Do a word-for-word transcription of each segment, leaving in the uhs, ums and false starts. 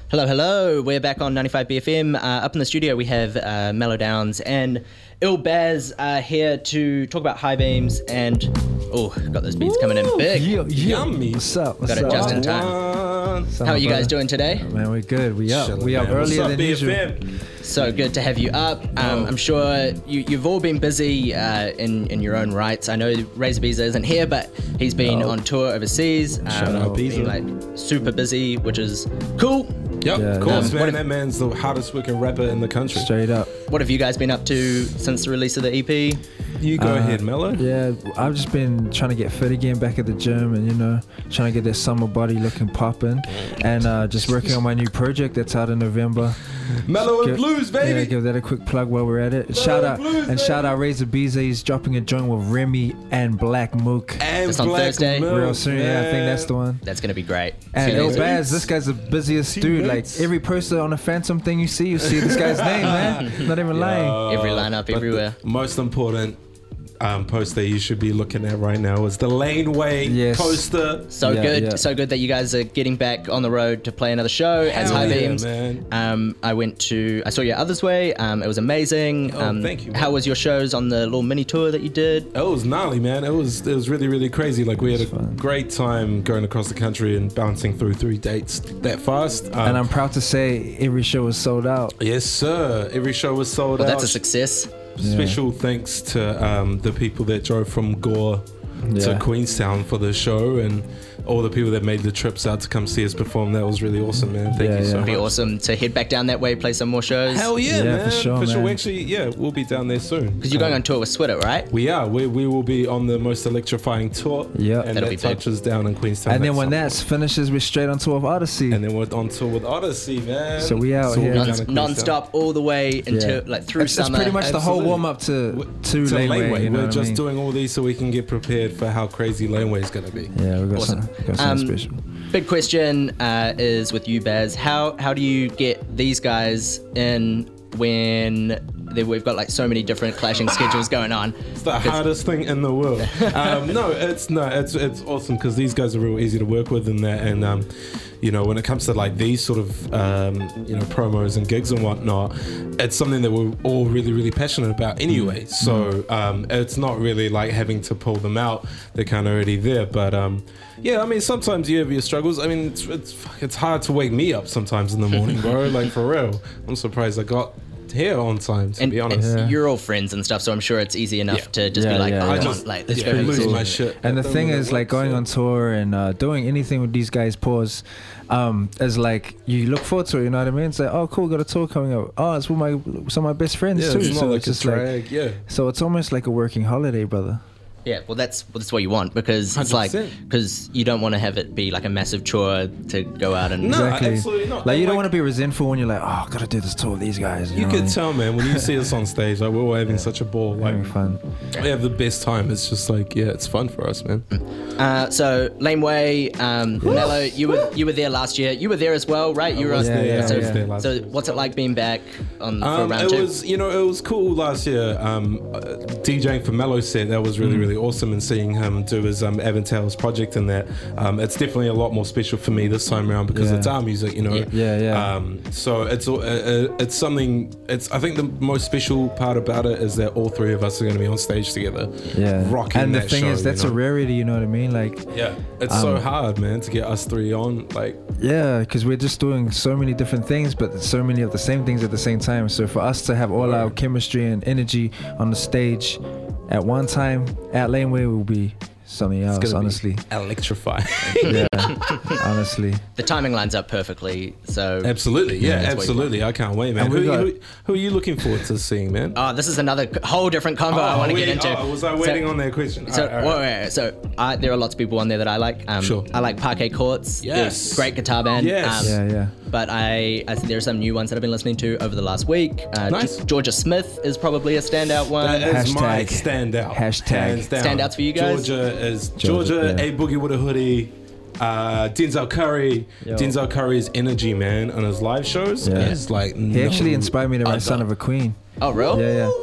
Hello, hello. We're back on ninety-five B F M. Uh, up in the studio, we have uh, Mellow Downs and Il Baz uh, here to talk about high beams and... Oh, got those beats coming in big. Yeah, yeah. Yummy. What's up? What's got it up? just in time. How are you guys doing today? Oh, man, we're good. We up. Chilling, we up man. earlier What's up, than usual. So good to have you up. Um, I'm sure you, you've all been busy uh, in, in your own rights. I know Razor Beezer isn't here, but he's been Oh. on tour overseas. Um, Shout out, been, Beezer. like super busy, which is cool. Yep, Yeah, of course, um, man. what if- that man's the hardest working rapper in the country. Straight up. What have you guys been up to since the release of the E P? You go Uh, ahead, Mello. Yeah, I've just been trying to get fit again back at the gym and, you know, trying to get that summer body looking popping. And uh, just working on my new project that's out in November. Mellow and Give- Blues, Yeah, baby. give that a quick plug while we're at it. Shout out Blues, and baby. shout out Razor Beezer. He's dropping a joint with Remy and Black Mook and It's on Black Thursday. Milk, real soon. Yeah, I think that's the one. That's going to be great. And See Il you Baz, this guy's the busiest Team dude. mates. Like every poster on a Phantom thing you see, you see this guy's name, man. Not even lying. Every lineup, But everywhere. The most important um, poster you should be looking at right now is the Laneway Yes. poster. So Yeah, good, yeah. so good that you guys are getting back on the road to play another show as Hell High yeah, Beams. man. Um, I went to, I saw you Others Way. Um, it was amazing. Oh, um, thank you, man. How was your shows on the little mini tour that you did? It was gnarly, man. It was it was really really crazy. Like we had a fun. great time going across the country and bouncing through three dates that fast. Um, And I'm proud to say every show was sold out. yes, sir. Every show was sold Well, out. that's a success. Special thanks to um, the people that drove from Gore to Yeah. Queenstown for the show and all the people that made the trips out to come see us perform. That was really awesome, man. Thank Yeah, you so yeah. much. It'd be awesome to head back down that way, play some more shows. Hell yeah, Yeah, man. for sure, For sure. man. We actually, yeah, we'll be down there soon. Because you're going on tour with Switter, right? We are. We, we will be on the most electrifying tour. Yep. And That'll that be big. touches down in Queenstown. And then at when some that finishes, we're straight on tour of Odyssey. And then we're on tour with Odyssey, man. So we out we'll here. be Non- down in Queenstown. non-stop all the way until, like, through it's, it's summer. pretty much the whole Absolutely. warm up to W- to, to Laneway. Laneway. You know We're what I just mean? doing all these so we can get prepared for how crazy Laneway is going to be. Yeah, we got Awesome. some, got something Um, special. Big question uh, is with you, Baz. How how do you get these guys in when they, we've got like so many different clashing schedules going on? It's the hardest thing in the world. Um, no, it's no, it's it's awesome because these guys are real easy to work with in that, and um, you know, when it comes to like these sort of um, you know promos and gigs and whatnot, it's something that we're all really really passionate about anyway. So um, it's not really like having to pull them out; they're kind of already there. But um, yeah, I mean, sometimes you have your struggles. I mean, it's it's it's hard to wake me up sometimes in the morning, bro. Like for real, I'm surprised I got here on time. To And, be honest. and Yeah. you're all friends and stuff, so I'm sure it's easy enough Yeah. to just Yeah, be like, yeah, oh, yeah. come I just- on, like, let's yeah, go. lose Cool. my shit. And the That thing don't is, work, like going so- on tour and uh, doing anything with these guys, pause, um, is like you look forward to it. You know what I mean? It's like, oh, cool, got a tour coming up. Oh, it's with my some of my best friends Yeah, too. it's not so like it's a just like, drag. Yeah. so it's almost like a working holiday, brother. Yeah, well, that's well, that's what you want because it's like one hundred percent. because you don't want to have it be like a massive chore to go out and No, Exactly. absolutely not. Like you And, don't like- want to be resentful when you're like, oh, I gotta do this tour with these guys. You, You know could what tell, man, when you see us on stage, like we're all having such a ball. I mean? Like Having fun. we have the best time. It's just like, yeah, it's fun for us, man. Uh, so Laneway, um, Mello, you were you were there last year. You were there as well, right? You were was on, there, yeah, so, I was there last so year. what's it like being back on for Um, round it two? was, you know, it was cool last year. Um, uh, DJing for Mello set that was really, Mm. really awesome, and seeing him do his um, Aventail's project in that. Um, it's definitely a lot more special for me this time around because Yeah. it's our music, you know. Yeah. Yeah, yeah. Um, so it's uh, uh, it's something. It's I think the most special part about it is that all three of us are going to be on stage together. Yeah. rocking and the that thing show, is, that's you a know? rarity. You know what I mean? Like, Yeah, it's so Um, hard, man, to get us three on. Like, yeah, because we're just doing so many different things, but so many of the same things at the same time. So for us to have all our chemistry and energy on the stage at one time at Laneway will be something it's else, gonna honestly. be electrifying. Yeah, honestly. The timing lines up perfectly. So Absolutely, yeah, that's what you absolutely. I can't wait, man. And Who, we got- who, who are you looking forward to seeing, man? Oh, this is another c- whole different combo I want to wait, get into. oh, was I So- waiting on that question? So, All right, all well, right. wait, so I, there are lots of people on there that I like. Um, Sure. I like Parquet Courts. They're Yes. a great guitar band. Yes. Um, Yeah, yeah. But I, I there are some new ones that I've been listening to over the last week. Uh, Nice. G- Georgia Smith is probably a standout one. That is my Hashtag. standout. Hashtag. Hands down. Standouts for you guys? Georgia is Georgia, Georgia, yeah. A Boogie with a Hoodie. Uh, Denzel Curry, Yo. Denzel Curry's energy, man, on his live shows Yeah. is like He actually inspired me to write Son of a Queen. Oh, real? Yeah, yeah.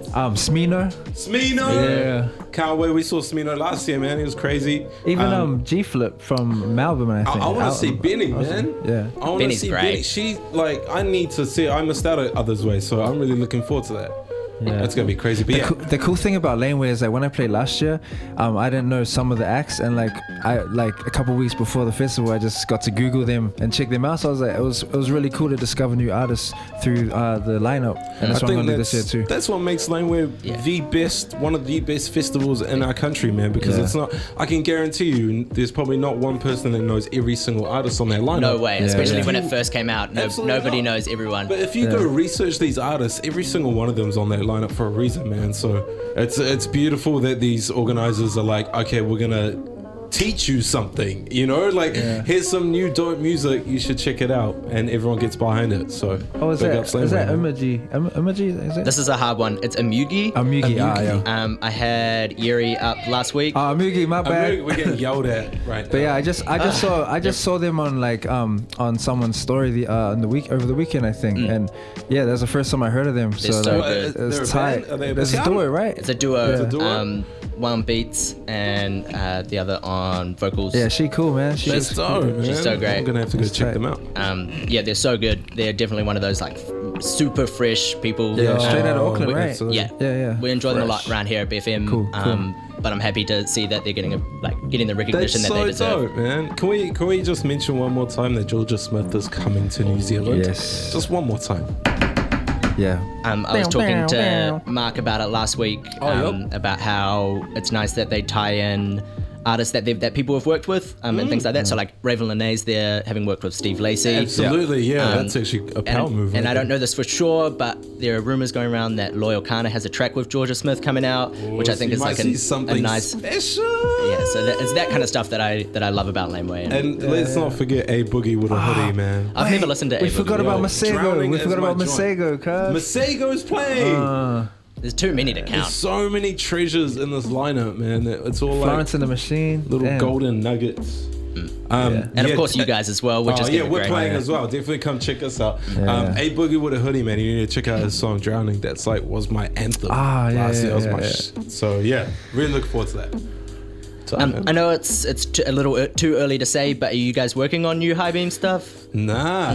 Um, Smino. Smino. Yeah. Can't wait. We saw Smino last year, man. He was crazy. Even um, um G Flip from Melbourne, I I, think. I want to Out- see Benny, man. Yeah. I want to Benny's see great. Benny. She like I need to see. I missed out at Others Way, so I'm really looking forward to that. Yeah. That's gonna be crazy. But The, yeah, cool, the cool thing about Laneway is that when I played last year, um, I didn't know some of the acts, and like I like a couple weeks before the festival, I just got to Google them and check them out. So I was like, it was it was really cool to discover new artists through uh, the lineup, and that's I what I'm think gonna do that's, this year too. that's what makes Laneway Yeah. the best, one of the best festivals in our country, man. Because Yeah. it's not. I can guarantee you, there's probably not one person that knows every single artist on that lineup. No way, Yeah, especially yeah. when it first came out. No, Absolutely nobody not. knows everyone. But if you Yeah. go research these artists, every single one of them's on that lineup for a reason, man. So it's it's beautiful that these organizers are like, okay, we're gonna teach you something, you know, like Yeah. here's some new dope music, you should check it out, and everyone gets behind it. So Oh, is big that ups is that Laneway, man. Imagy? Im- Imagy? Is it? This is a hard one. It's Amugi. Amugi. Ah, Amugi. yeah. Um, I had Yeri up last week. Ah, Amugi. My I'm bad. really- we're getting yelled at right now. But yeah, I just I just saw I just saw them on like um on someone's story the uh on the week over the weekend I think, and yeah, that's the first time I heard of them. So, so like, good. They're a it's tight. band? Are they a It's a band? duo, right? It's a duo. It's a duo? Um, one beats and uh, the other on vocals. Yeah, she cool, man. She That's was dope, man. She's so great. I'm gonna have to go That's check tight. them out. Um, yeah, they're so good. They're definitely one of those like super fresh people. Yeah, Um, straight out of Oh, Auckland, wicked. right? So- Yeah, Yeah, yeah. We enjoy them a lot Fresh. around here at B F M. Cool, cool. Um, but I'm happy to see that they're getting a, like getting the That's recognition that so they deserve. dope, man. Can we can we just mention one more time that Georgia Smith is coming to New Zealand? Yes. Just one more time. Yeah. Um, I was Bow, talking bow, to bow. Mark about it last week Oh, um, yep. about how it's nice that they tie in artists that they've, that people have worked with um, and things like that. So like Raven Linnaeus there, having worked with Steve Lacey. Absolutely, yeah. Um, that's actually a power and, move. and right I don't there. know this for sure, but there are rumors going around that Loyal Kana has a track with Georgia Smith coming out, which I So think you is might like see a, something a nice. special. Yeah, so that, it's that kind of stuff that I that I love about Laneway. And, And let's not forget A Boogie with a hoodie, man. I've never listened to We A forgot Boogie. about Yo, Masego. Drowning We is forgot my about joint. Masego, cuz. Masego's playing. Uh, There's too many to There's count. so many treasures in this lineup, man. It's all like Florence and the Machine. little Damn. golden nuggets. Um, Yeah. And yeah, of course, you uh, guys as well, which oh is yeah, gonna be we're great. playing as well. Definitely come check us out. Yeah. Um, A Boogie with a hoodie, man. You need to check out his song "Drowning." That's like was my anthem. Ah, yeah, last yeah, year. That was yeah, my yeah. sh- so yeah, really look forward to that. So, Um, man. I know it's it's t- a little uh, too early to say, but are you guys working on new High Beam stuff? Nah,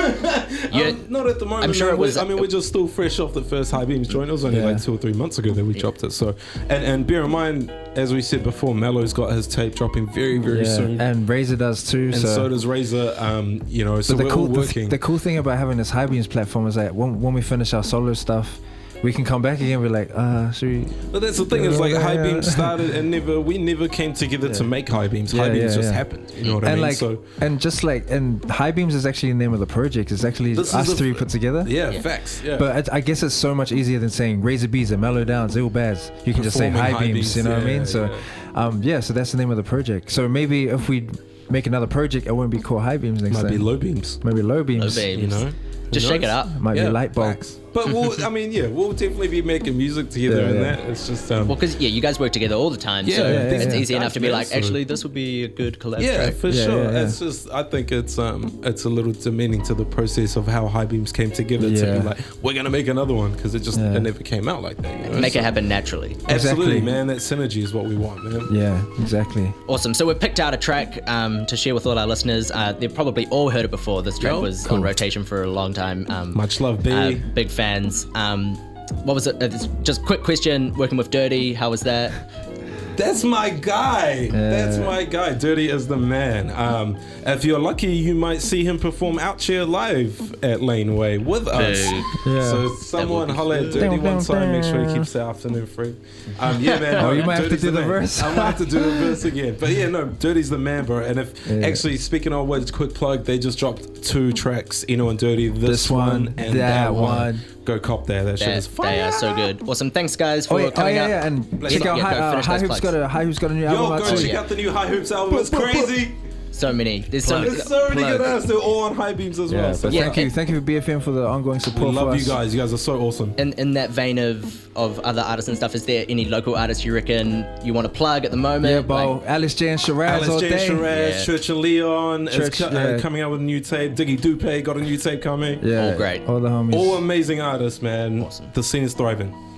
You- um, not at the moment. I'm sure man. it was- We're- I mean, we're just still fresh off the first High Beams joint. It was only Yeah. like two or three months ago that we dropped it. So, and and bear in mind, as we said before, Mello's got his tape dropping very very Yeah. soon, And Razor does too. and so, does Razor. Um, you know, so But the we're cool, all the, working. the cool thing about having this High Beams platform is that when, when we finish our solo stuff, we can come back again and be like, uh, should we? But that's the thing is like Yeah. High Beams started and never we never came together to Yeah. make High Beams. Yeah, High Beams yeah, just yeah. happened. You know what I And mean? like, so and just like, and High Beams is actually the name of the project. It's actually This is us the- three put together. yeah, Yeah. facts. Yeah. But I, I guess it's so much easier than saying Razor Bees and Mellow Downs, Ill Bads. You can just say Performing High High Beams, Beams, you know what I yeah, mean? So, um, yeah, so that's the name of the project. So maybe if we make another project, it won't be called High Beams next might time. be Low Beams. Maybe Low Beams. Low Beams. You know, Just Who shake it knows? up. Might Yeah, be Light Bulb. facts. But we'll, I mean, yeah, we'll definitely be making music together Yeah, and yeah. that. It's just, um, Well, because yeah, you guys work together all the time, Yeah, so yeah, yeah, it's yeah. easy enough to be Guys, like, man, so- actually, this would be a good collab yeah, track. for Yeah, sure. yeah, yeah. It's just, I think it's, um, it's a little demeaning to the process of how High Beams came together to Yeah. be like, we're gonna make another one because it just Yeah. it never came out like that. You know? Make So- it happen naturally. Absolutely, Exactly. man. That synergy is what we want, man. Yeah, exactly. Awesome. So we've picked out a track um, to share with all our listeners. Uh, they've probably all heard it before. This track Yo, was cool. on rotation for a long time. Um, Much love, B. uh, big fans. Um, what was it? Uh, just quick question. Working with Dirty, how was that? That's my guy. That's my guy. Dirty is the man. Um, if you're lucky, you might see him perform Out Here live at Laneway with us. Boo. Yeah. So someone That would be holler at good. Dirty Dun, one dun, time. Make sure he dun. keeps the afternoon free. Um, yeah, man. Oh, no, you might have to Dirty's do the man. verse. I might have to do the verse again. But yeah, no, Dirty's the man, bro. And if Yeah. actually speaking of words, quick plug, they just dropped two tracks, Eno and Dirty. This, This one, and that that, one. one. Go cop that. That shit That, is fire. they are so good. Awesome. Thanks, guys, for Oh, yeah, oh, coming yeah, out. yeah, and Let's check not- out yeah, High, go uh, finish High those Hoops plugs. got a High Hoops got a new Yo, album go out check too. yeah. out the new High Hoops album. It's Boop, boop, boop. crazy. So many. There's so many. There's so many good plugs. artists. They're all on High Beams as Yeah, well. So but Yeah, thank you, and- thank you for B F M for the ongoing we support. love for you us. guys. You guys are so awesome. In, in that vein of, of other artists and stuff, is there any local artists you reckon you want to plug at the moment? Yeah, bro. Like, Alice J and Shiraz all Alice J. day. Shiraz, Yeah. Church and Leon is Church, co- uh, yeah. coming out with a new tape. Diggy Dupe got a new tape coming. Yeah, All great. All the homies. All amazing artists, man. Awesome. The scene is thriving.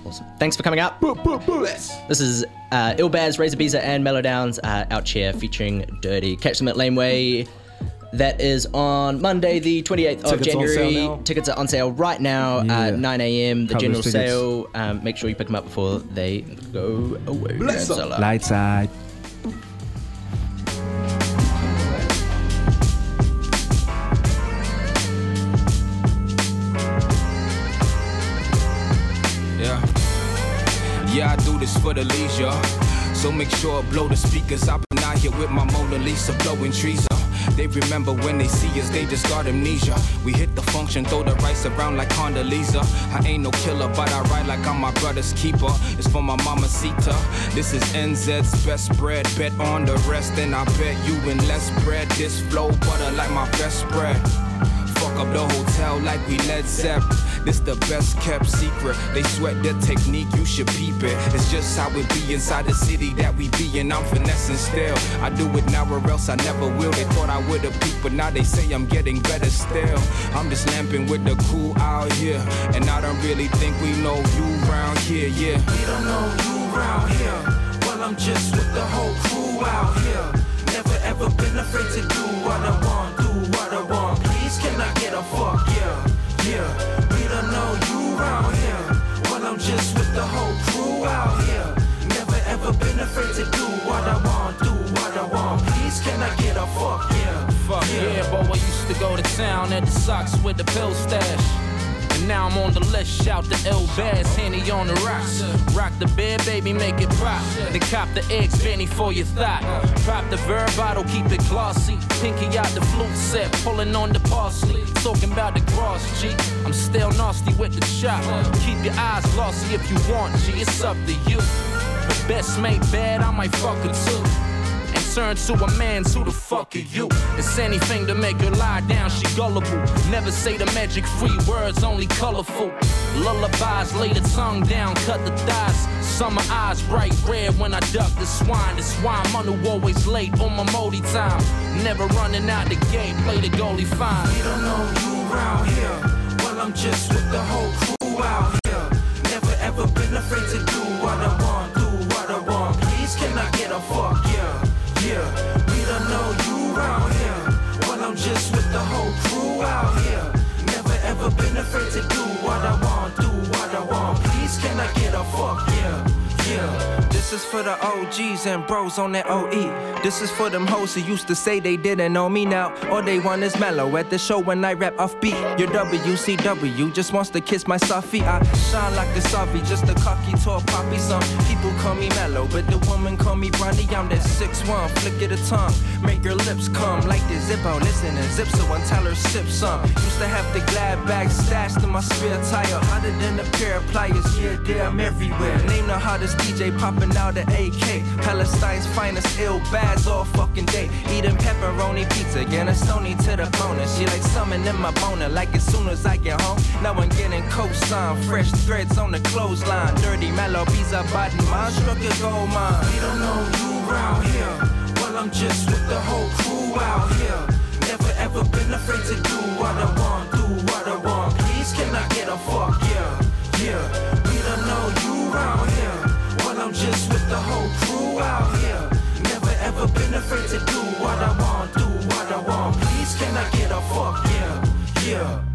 Awesome. Thanks for coming up. This is uh, Ilbaz, Razor Beezer, and Mellowdowns uh, Out Chair featuring Dirty. Catch them at Laneway. That is on Monday, the twenty-eighth of Tickets on January. sale now. Tickets are on sale right now, Yeah. uh, nine a.m. The Coverage general tickets. sale. Um, make sure you pick them up before they go away. Bless That's up. a lot. Light side. Yeah. Yeah, I do this for the leisure. So make sure I blow the speakers. I've been out here with my Mona Lisa blowing trees up. They remember when they see us, they just got amnesia. We hit the function, throw the rice around like Condoleezza. I ain't no killer, but I ride like I'm my brother's keeper. It's for my mama Sita. This is N Z's best spread. Bet on the rest, and I bet you in less bread. This flow butter like my best spread. Fuck up the hotel like we Led Zepp. This the best kept secret. They sweat the technique, you should peep it. It's just how it be inside the city that we be, and I'm finessing still. I do it now or else I never will. They thought I would've peaked, but now they say I'm getting better still. I'm just lamping with the crew out here, and I don't really think we know you round here, yeah. We don't know you round here. Well, I'm just with the whole crew out here. Never ever been afraid to do what I want, do what I want. Please can I get a fuck, yeah, yeah. We don't know you round here. Well, I'm just with the whole crew out here. Never ever been afraid to do what I want, do what I want. Please can I get a fuck, yeah. Fuck yeah, boy, I used to go to town at the socks with the pill stash. And now I'm on the list, shout the Ilbaz, Henny on the rocks. Rock the bed, baby, make it pop. Then cop the eggs, Benny for your thought. Pop the verb bottle, keep it glossy. Pinky out the flute set, pulling on the parsley. Talking about the cross, G. I'm still nasty with the chop. Keep your eyes glossy if you want, G. It's up to you. But best made bad, I might fuck her too. And turn to a man, who the fuck are you? It's anything to make her lie down, she gullible. Never say the magic free words, only colorful. Lullabies, lay the tongue down, cut the thighs. Summer eyes, bright red when I duck the swine. That's why I'm on who always late on my Modi time. Never running out the gate, play the goalie fine. We don't know you round here. Well, I'm just with the whole crew out here. Never ever been afraid to do what I want, do what I want. Please can I get a fuck, yeah. Yeah, we don't know you round here. Well, I'm just with the whole crew out here. Never ever been afraid to do what I want, do what I want. Please can I get a fuck, yeah, yeah. This is for the O Gs and bros on that O E. This is for them hoes who used to say they didn't know me now. All they want is mellow at the show when I rap off beat. Your W C W just wants to kiss my soft feet. I shine like the Savi, just a cocky tall poppy. Some people call me mellow, but the woman call me Bronny. I'm that six one, flick of the tongue, make her lips come like the Zippo. Listen and zip so and tell her sip some. Used to have the glad bag stashed in my spare tire, hotter than a pair of pliers. Yeah, damn everywhere. Name the hottest D J popping out at A K. Palestine's finest Ilbaz all fucking day. Eating pepperoni pizza, getting a Sony to the bonus. She like summon in my boner, like as soon as I get home. Now I'm getting cosign, fresh threads on the clothesline. Dirty mellow pizza body, mine struck a gold mine. We don't know you round here. Well, I'm just with the whole crew out here. Never ever been afraid to do what I want, do what I want. Please can I get a fuck, yeah, yeah. We don't know you round here. Well, I'm just with the whole crew out here. Never ever been afraid to do what I want, do what I want. Please can I get a fuck, yeah, yeah.